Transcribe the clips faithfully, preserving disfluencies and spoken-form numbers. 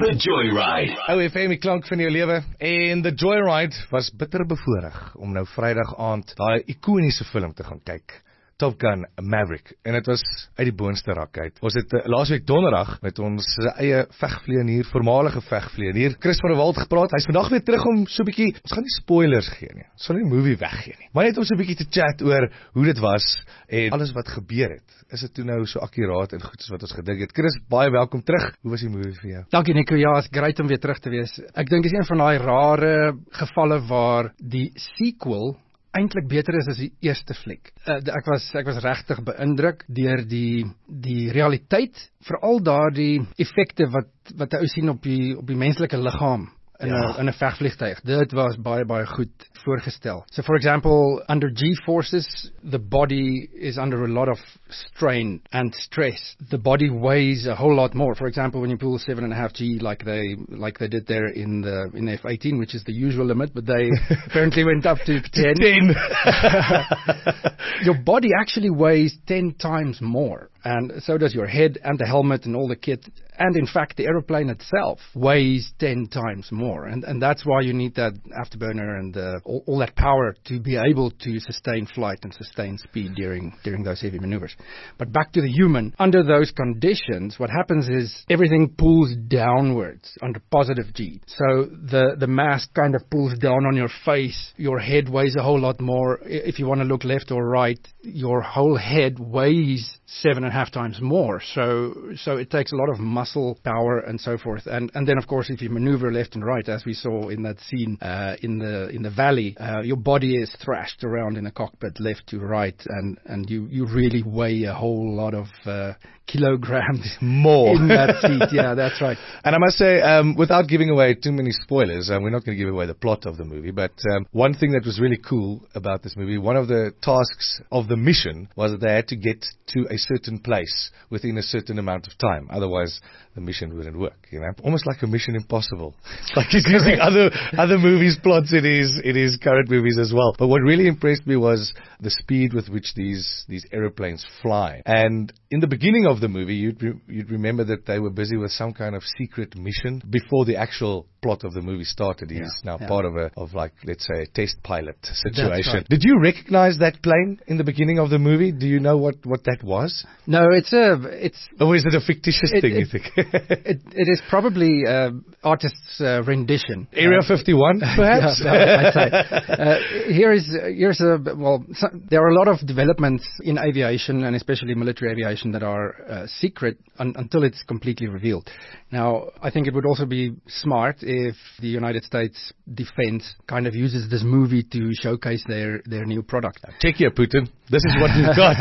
The Joyride. O F M, die klank van jou lewe. En The Joyride was bitter bevoorreg om nou Vrydag aand daai ikoniese film te gaan kyk. Top Gun Maverick. En het was uit die boonste rak uit. Ons het uh, laasweek donderdag met ons uh, eie vegvlieënier, voormalige vegvlieënier, Chris van der Walt gepraat. Hy's vandag weer terug om so 'n bietjie, ons gaan nie spoilers gee nie. Ons gaan nie die movie weggee nie. Maar net om so 'n bietjie te chat oor hoe dit was en alles wat gebeur het. Is dit toe nou so akkuraat en goed as wat ons gedink het? Chris, baie welkom terug. Hoe was die movie vir jou? Dankie Nico, ja, is great om weer terug te wees. Ek dink dis een van daai rare gevalle waar die sequel eintlik beter is as die eerste fliek. Uh, ek was ek was regtig beïndruk deur die die realiteit, veral daardie effekte wat wat ou sien op die op die menslike liggaam in 'n ja. in 'n vegvliegtuig. Dit was baie baie goed voorgestel. So for example, under G-forces, the body is under a lot of strain and stress. The body weighs a whole lot more. For example, when you pull seven and a half G like they like they did there in the in F eighteen, which is the usual limit, but they apparently went up to ten. ten. Your body actually weighs ten times more. And so does your head and the helmet and all the kit. And in fact, the aeroplane itself weighs ten times more. And, and that's why you need that afterburner and uh, all, all that power to be able to sustain flight and sustain speed during, during those heavy maneuvers. But back to the human, under those conditions, what happens is everything pulls downwards under positive G. So the, the mask kind of pulls down on your face. Your head weighs a whole lot more. If you want to look left or right, your whole head weighs seven and a half times more. So so it takes a lot of muscle power and so forth. And and then of course if you maneuver left and right, as we saw in that scene uh, in the in the valley, uh, your body is thrashed around in a cockpit left to right, and and you you really weigh a whole lot of uh, kilograms more in that seat. Yeah, that's right. And I must say, um, without giving away too many spoilers, um, we're not going to give away the plot of the movie, but um, one thing that was really cool about this movie, one of the tasks of the mission was that they had to get to a certain place within a certain amount of time. Otherwise, the mission wouldn't work. You know, almost like a Mission Impossible. It's like he's using other other movies' plots in his in his current movies as well. But what really impressed me was the speed with which these these aeroplanes fly. And in the beginning of the movie, you'd re- you'd remember that they were busy with some kind of secret mission before the actual plot of the movie started. He's yeah, now yeah. part of a of like let's say a test pilot situation. Right. Did you recognize that plane in the beginning of the movie? Do you know what, what that was? No, it's a it's. Or is it a fictitious it, thing? It, you think it it is probably uh, artist's uh, rendition. Area uh, fifty-one, perhaps. yeah, no, I'd say. Uh, here is here's a well. So, there are a lot of developments in aviation and especially military aviation that are uh, secret un, until it's completely revealed. Now, I think it would also be smart if the United States Defense kind of uses this movie to showcase their, their new product. Check here, Putin. This is what we've got.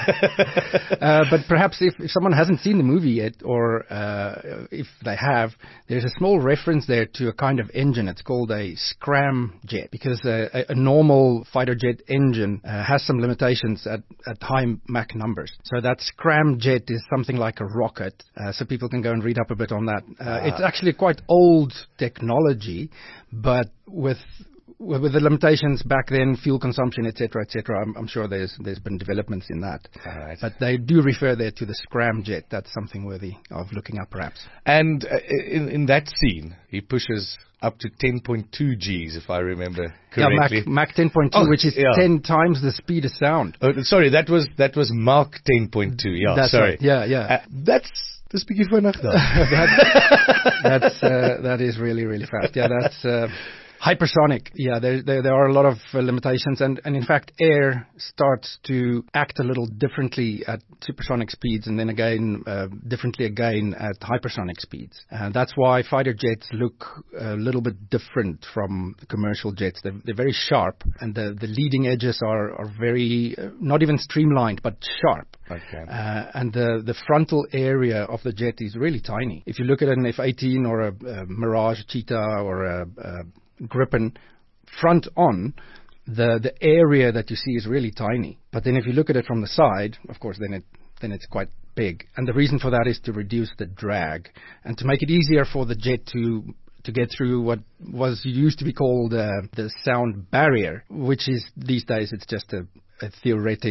uh, but perhaps if, if someone hasn't seen the movie yet, or uh, if they have, there's a small reference there to a kind of engine. It's called a scramjet, because a, a normal fighter jet engine uh, has some limitations at, at high Mach numbers. So that scramjet is something like a rocket. Uh, so people can go and read up a bit on that. Uh, ah. It's actually quite old technology, but with with the limitations back then, fuel consumption, et cetera, et cetera, I'm, I'm sure there's there's been developments in that. Right. But they do refer there to the scramjet. That's something worthy of looking up, perhaps. And uh, in in that scene, he pushes up to ten point two Gs, if I remember correctly. Yeah, Mach, Mach ten point two, oh, which is yeah. ten times the speed of sound. Oh, sorry, that was that was Mach ten point two. Yeah, that's sorry. Right. Yeah, yeah. Uh, that's Dis bietjie vinnig dan. that, that's uh, that is really really fast. Yeah, that's uh, hypersonic. Yeah, there, there there are a lot of uh, limitations, and and in fact, air starts to act a little differently at supersonic speeds, and then again uh, differently again at hypersonic speeds. And that's why fighter jets look a little bit different from the commercial jets. They're, they're very sharp, and the the leading edges are are very uh, not even streamlined, but sharp. Okay. Uh, and the, the frontal area of the jet is really tiny. If you look at an F eighteen or a, a Mirage Cheetah or a, a Gripen front on, the, the area that you see is really tiny. But then if you look at it from the side, of course, then it then it's quite big. And the reason for that is to reduce the drag and to make it easier for the jet to to get through what was used to be called uh, the sound barrier, which is these days it's just a, a theoretic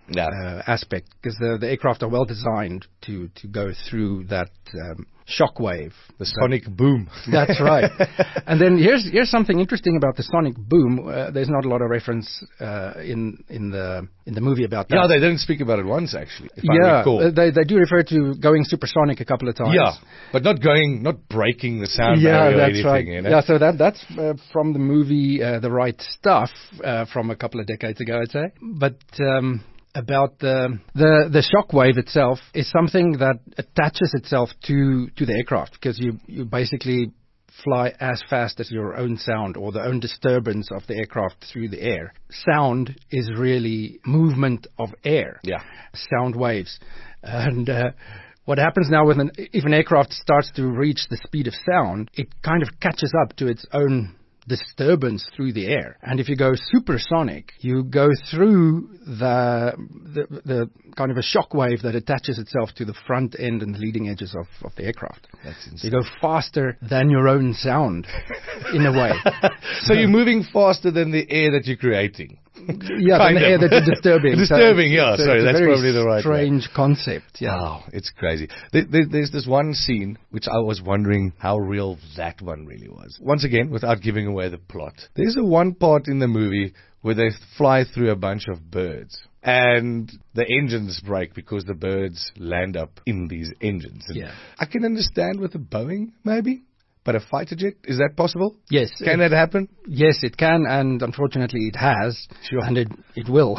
Yeah. uh, aspect, because the, the aircraft are well designed to, to go through that um, shock wave. The sonic boom. That's right. And then here's here's something interesting about the sonic boom. Uh, there's not a lot of reference uh, in in the in the movie about that. Yeah, they didn't speak about it once, actually, if I yeah, recall. uh, they they do refer to going supersonic a couple of times. Yeah, but not going, not breaking the sound Yeah, barrier or that's anything, right. you know? Yeah, so that that's uh, from the movie uh, The Right Stuff uh, from a couple of decades ago, I'd say. But um, about the the the shock wave itself is something that attaches itself to to the aircraft, because you you basically fly as fast as your own sound or the own disturbance of the aircraft through the air. Sound is really movement of air. Yeah. Sound waves. And uh, what happens now when an, if an aircraft starts to reach the speed of sound, it kind of catches up to its own disturbance through the air. And if you go supersonic, you go through the, the the kind of a shock wave that attaches itself to the front end and the leading edges of, of the aircraft. That's So insane. you go faster than your own sound, in a way. So you're moving faster than the air that you're creating. Yeah, Kind than the of. air that you're disturbing. Disturbing, So yeah, it's a- sorry, it's a that's very probably the right word. strange concept. Yeah. Wow, it's crazy. There, there, there's this one scene which I was wondering how real that one really was. Once again, without giving away the plot, there's a one part in the movie where they fly through a bunch of birds. And the engines break because the birds land up in these engines. And Yeah. I can understand with a Boeing, maybe, but a fighter jet, is that possible? Yes. Can that happen? Yes, it can, and unfortunately it has, Sure. and it, it will.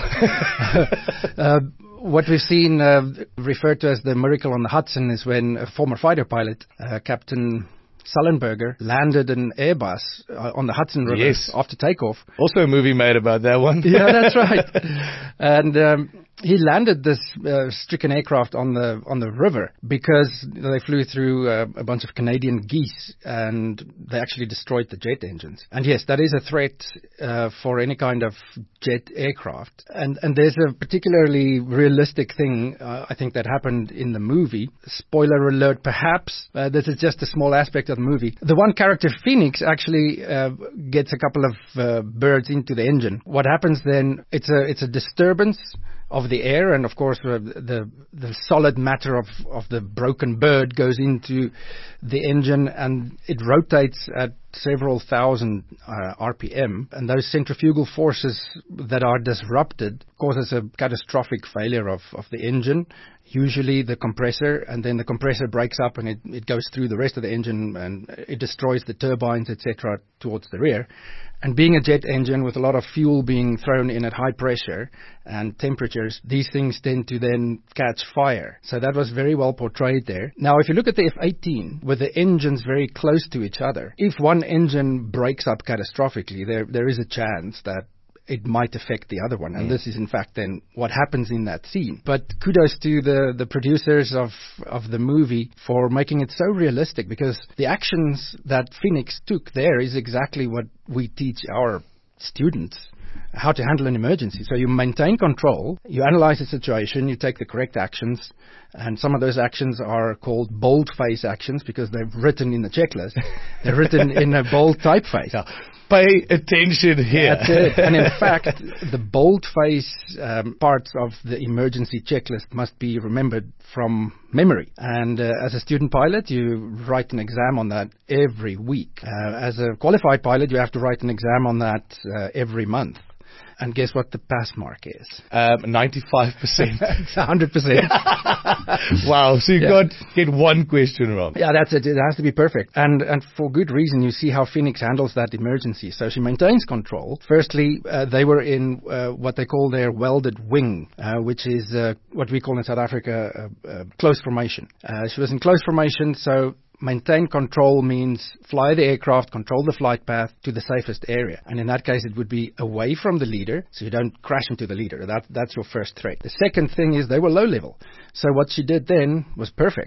uh, what we've seen uh, referred to as the miracle on the Hudson is when a former fighter pilot, uh, Captain Sullenberger, landed an Airbus uh, on the Hudson River Yes. after takeoff. Also a movie made about that one. Yeah, that's right. And um, he landed this uh, stricken aircraft on the on the river because they flew through uh, a bunch of Canadian geese, and they actually destroyed the jet engines. And yes, that is a threat uh, for any kind of jet aircraft. And and there's a particularly realistic thing uh, I think that happened in the movie. Spoiler alert, perhaps. Uh, this is just a small aspect of the movie. The one character, Phoenix, actually uh, gets a couple of uh, birds into the engine. What happens then? It's a it's a disturbance of the air, and of course uh, the the solid matter of of the broken bird goes into the engine, and it rotates at several thousand uh, R P M, and those centrifugal forces that are disrupted causes a catastrophic failure of, of the engine, usually the compressor, and then the compressor breaks up and it, it goes through the rest of the engine and it destroys the turbines, et cetera, towards the rear. And being a jet engine with a lot of fuel being thrown in at high pressure and temperatures, these things tend to then catch fire. So that was very well portrayed there. Now, if you look at the F eighteen, with the engines very close to each other, if one engine breaks up catastrophically, there there is a chance that it might affect the other one. And Mm. this is, in fact, then what happens in that scene. But kudos to the, the producers of, of the movie for making it so realistic, because the actions that Phoenix took there is exactly what we teach our students, how to handle an emergency. So you maintain control, you analyze the situation, you take the correct actions, and some of those actions are called boldface actions because they're written in the checklist. They're written in a bold typeface. Yeah. Pay attention here. That's it. And in fact, the boldface um, parts of the emergency checklist must be remembered from memory. And uh, as a student pilot, you write an exam on that every week. Uh, as a qualified pilot, you have to write an exam on that uh, every month. And guess what the pass mark is? Um, ninety-five percent. It's one hundred percent. Wow, so you Yeah. can't get one question wrong. Yeah, that's it. It has to be perfect. And and for good reason. You see how Phoenix handles that emergency. So she maintains control. Firstly, uh, they were in uh, what they call their welded wing, uh, which is uh, what we call in South Africa uh, uh, close formation. Uh, she was in close formation, so maintain control means fly the aircraft, control the flight path to the safest area. And in that case, it would be away from the leader, so you don't crash into the leader. That, that's your first threat. The second thing is they were low level. So what she did then was perfect. She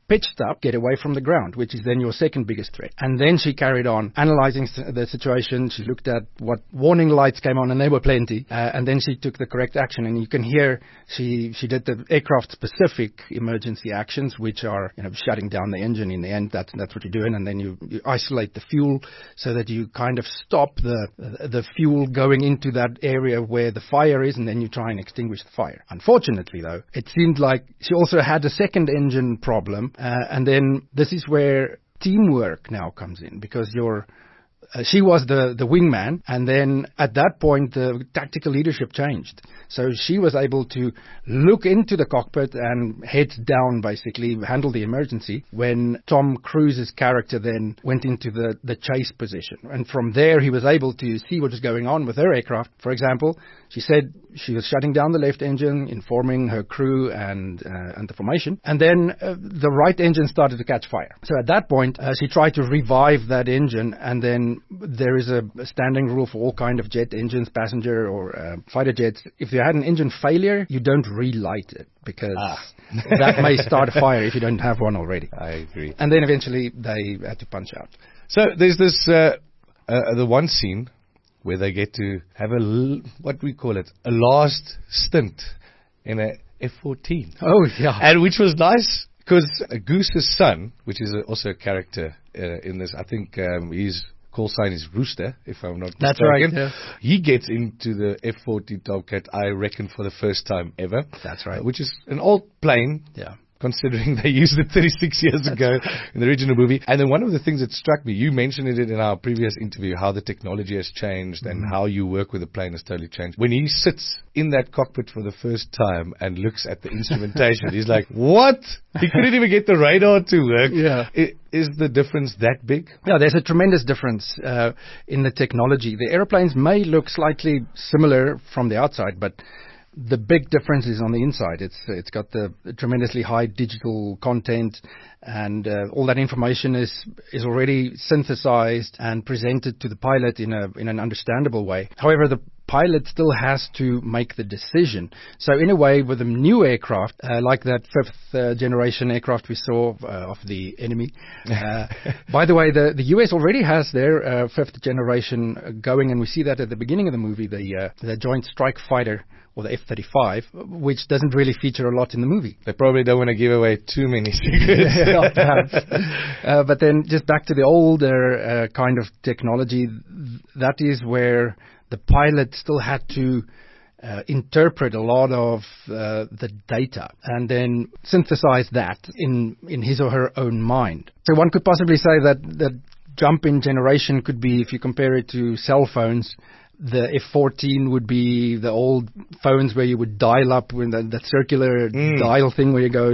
pitched up, get away from the ground, which is then your second biggest threat. And then she carried on analyzing the situation. She looked at what warning lights came on, and there were plenty. Uh, and then she took the correct action. And you can hear she she did the aircraft-specific emergency actions, which are, you know, shutting down the engine. In the end, that's that's what you're doing. And then you, you isolate the fuel so that you kind of stop the the fuel going into that area where the fire is, and then you try and extinguish the fire. Unfortunately, though, it seemed like she also had a second engine problem, uh, and then this is where teamwork now comes in, because you're Uh, she was the, the wingman, and then at that point the tactical leadership changed. So she was able to look into the cockpit and head down, basically handle the emergency, when Tom Cruise's character then went into the, the chase position. And from there he was able to see what was going on with her aircraft. For example, she said she was shutting down the left engine, informing her crew and uh, and the formation, and then uh, the right engine started to catch fire. So at that point uh, she tried to revive that engine, and then there is a standing rule for all kind of jet engines, passenger or uh, fighter jets. If you had an engine failure, you don't relight it, because ah. that may start a fire if you don't have one already. I agree. And then eventually they had to punch out. So there's this uh, uh, the one scene where they get to have a l- what we call it a last stint in a F fourteen. Oh yeah, and which was nice because Goose's son, which is a, also a character uh, in this, I think um, he's. Call sign is Rooster, if I'm not That's mistaken. right, yeah. He gets into the F fourteen Tomcat, I reckon, for the first time ever. That's right. Uh, which is an old plane. Yeah. Considering they used it thirty-six years ago in the original movie. And then one of the things that struck me, you mentioned it in our previous interview, how the technology has changed and Mm-hmm. how you work with the plane has totally changed. When he sits in that cockpit for the first time and looks at the instrumentation, he's like, what? He couldn't even get the radar to work. Yeah. I, is the difference that big? Yeah, there's a tremendous difference uh, in the technology. The airplanes may look slightly similar from the outside, but the big difference is on the inside. It's it's got the tremendously high digital content, and uh, all that information is is already synthesized and presented to the pilot in a in an understandable way. However, the pilot still has to make the decision. So in a way, with a new aircraft, uh, like that fifth uh, generation aircraft we saw uh, of the enemy. Uh, by the way, the, the U S already has their uh, fifth generation going, and we see that at the beginning of the movie, the, uh, the Joint Strike Fighter, or the F thirty-five, which doesn't really feature a lot in the movie. They probably don't want to give away too many secrets. Yeah, perhaps. Uh, but then just back to the older uh, kind of technology, th- that is where the pilot still had to uh, interpret a lot of uh, the data and then synthesize that in, in his or her own mind. So one could possibly say that the jump in generation could be, if you compare it to cell phones, the F fourteen would be the old phones where you would dial up with that, that circular mm. dial thing where you go,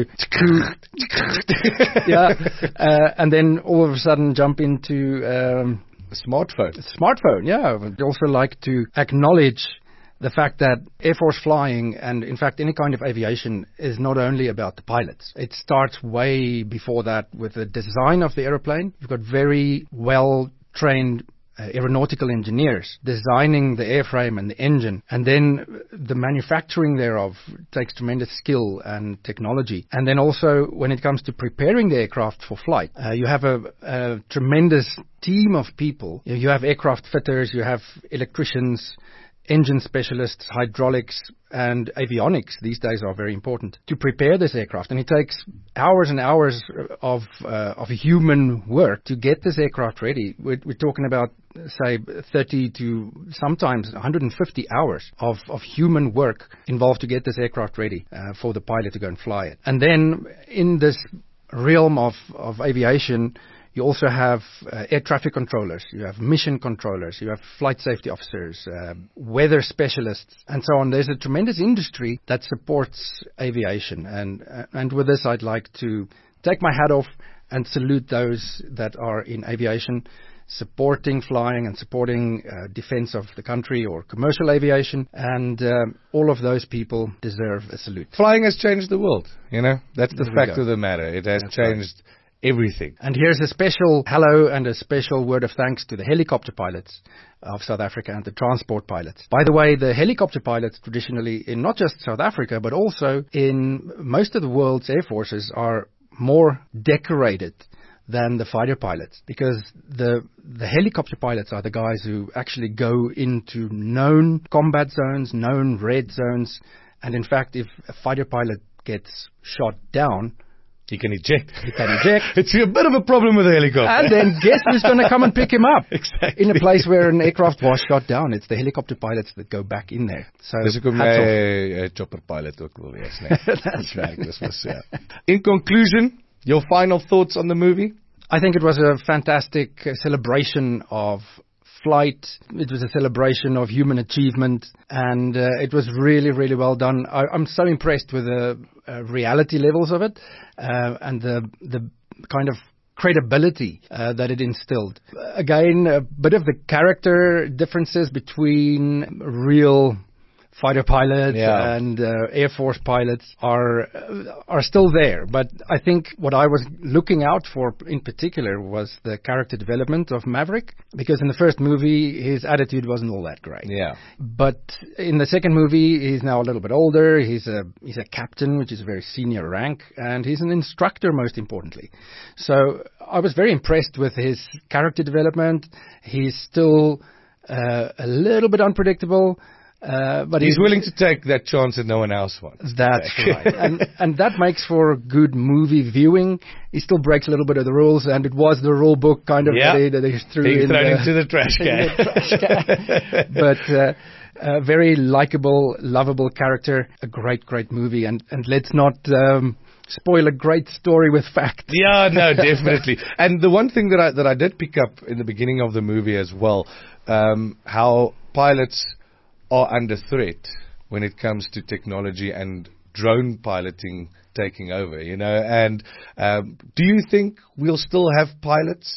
yeah, uh, and then all of a sudden jump into um, a smartphone. A smartphone, yeah. I'd also like to acknowledge the fact that Air Force flying, and in fact any kind of aviation, is not only about the pilots. It starts way before that with the design of the aeroplane. You've got very well trained Uh, aeronautical engineers designing the airframe and the engine, and then the manufacturing thereof takes tremendous skill and technology. And then also when it comes to preparing the aircraft for flight, uh, you have a, a tremendous team of people. You, you have aircraft fitters, you have electricians, engine specialists, hydraulics, and avionics these days are very important to prepare this aircraft. And it takes hours and hours of uh, of human work to get this aircraft ready. We're, we're talking about, say, thirty to sometimes one hundred fifty hours of, of human work involved to get this aircraft ready uh, for the pilot to go and fly it. And then in this realm of, of aviation, you also have uh, air traffic controllers, you have mission controllers, you have flight safety officers, uh, weather specialists, and so on. There's a tremendous industry that supports aviation. And, uh, and with this, I'd like to take my hat off and salute those that are in aviation, supporting flying and supporting uh, defense of the country or commercial aviation. And um, all of those people deserve a salute. Flying has changed the world, you know. That's the There we fact go. of the matter. It has That's changed everything. And here's a special hello and a special word of thanks to the helicopter pilots of South Africa and the transport pilots. By the way, the helicopter pilots traditionally in not just South Africa, but also in most of the world's air forces are more decorated than the fighter pilots, because the the helicopter pilots are the guys who actually go into known combat zones, known red zones, and in fact, if a fighter pilot gets shot down, he can eject. He can eject. It's a bit of a problem with a helicopter. And then guess who's going to come and pick him up? Exactly. In a place where an aircraft was shot down. It's the helicopter pilots that go back in there. So Dis hoekom jy 'n chopper pilot ook wil wees, nee. That's right. This was, yeah. In conclusion, your final thoughts on the movie? I think it was a fantastic uh, celebration of flight. It was a celebration of human achievement, and uh, it was really, really well done. I, I'm so impressed with the uh, reality levels of it uh, and the the kind of credibility uh, that it instilled. Again, a bit of the character differences between real fighter pilots yeah. and uh, Air Force pilots are uh, are still there. But I think what I was looking out for in particular was the character development of Maverick, because in the first movie his attitude wasn't all that great. Yeah. But in the second movie he's now a little bit older. He's a he's a captain, which is a very senior rank, and he's an instructor most importantly. So I was very impressed with his character development. He's still uh, a little bit unpredictable. Uh, but he's, he's willing to take that chance that no one else wants. That's right. And and that makes for good movie viewing. He still breaks a little bit of the rules, and it was the rule book kind of yeah. that, he, that he threw Being in thrown the, into the trash can. the trash can. But uh, a very likable, lovable character, a great, great movie. And, and let's not um, spoil a great story with fact. Yeah, no, definitely. And the one thing that I, that I did pick up in the beginning of the movie as well, um, how pilots are under threat when it comes to technology and drone piloting taking over, you know. And um, do you think we'll still have pilots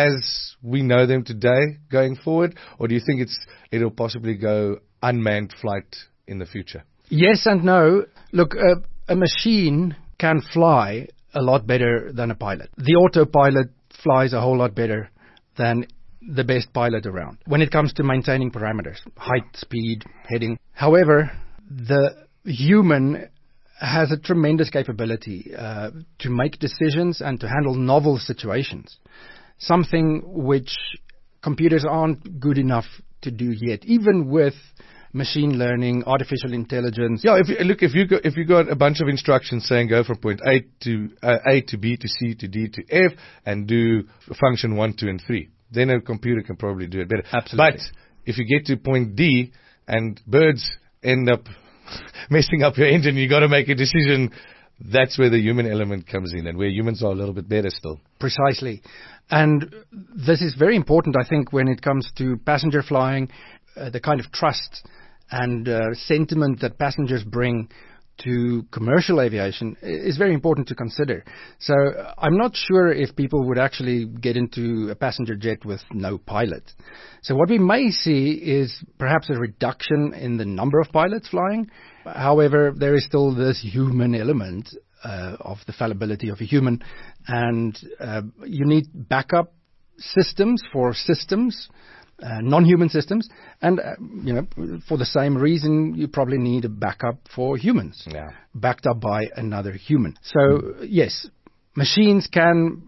as we know them today going forward, or do you think it's it'll possibly go unmanned flight in the future? Yes and no. Look, uh, a machine can fly a lot better than a pilot. The autopilot flies a whole lot better than the best pilot around when it comes to maintaining parameters, height, speed, heading. However, the human has a tremendous capability uh, to make decisions and to handle novel situations, something which computers aren't good enough to do yet, even with machine learning, artificial intelligence. Yeah, if you, look, if you go, if you got a bunch of instructions saying go from point A to uh, A to B to C to D to F and do function one, two, and three, then a computer can probably do it better. Absolutely. But if you get to point D and birds end up messing up your engine, you got to make a decision. That's where the human element comes in, and where humans are a little bit better still. Precisely. And this is very important, I think, when it comes to passenger flying, uh, the kind of trust and uh, sentiment that passengers bring to commercial aviation is very important to consider. So I'm not sure if people would actually get into a passenger jet with no pilot. So what we may see is perhaps a reduction in the number of pilots flying. However, there is still this human element uh, of the fallibility of a human, and uh, you need backup systems for systems, Uh, non-human systems, and uh, you know, for the same reason, you probably need a backup for humans, yeah. backed up by another human. So mm. yes, machines can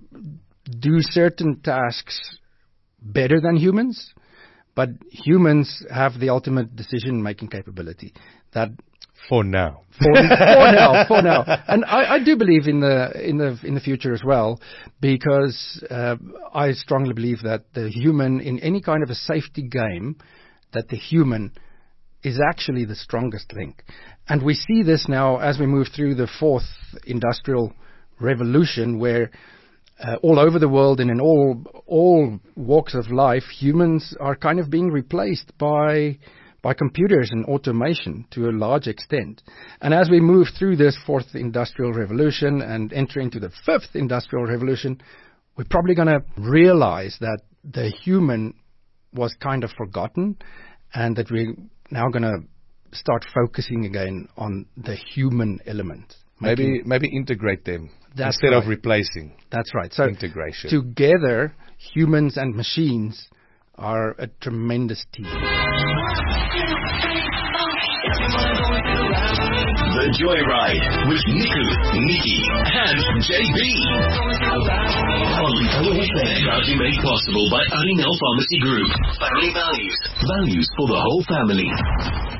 do certain tasks better than humans, but humans have the ultimate decision-making capability. That for now, for, for now, for now, and I, I do believe in the in the in the future as well, because uh, I strongly believe that the human, in any kind of a safety game, that the human is actually the strongest link, and we see this now as we move through the fourth industrial revolution, where uh, all over the world and in all all walks of life, humans are kind of being replaced by. by computers and automation to a large extent. And as we move through this fourth industrial revolution and enter into the fifth industrial revolution, we're probably going to realize that the human was kind of forgotten, and that we're now going to start focusing again on the human element. Maybe maybe integrate them That's instead right. of replacing. That's right. So integration. Together, humans and machines are a tremendous team. The Joyride with Niku, Nikki, and J B. On O F M, proudly made possible by Arinel Pharmacy Group. Family values. Values for the whole family.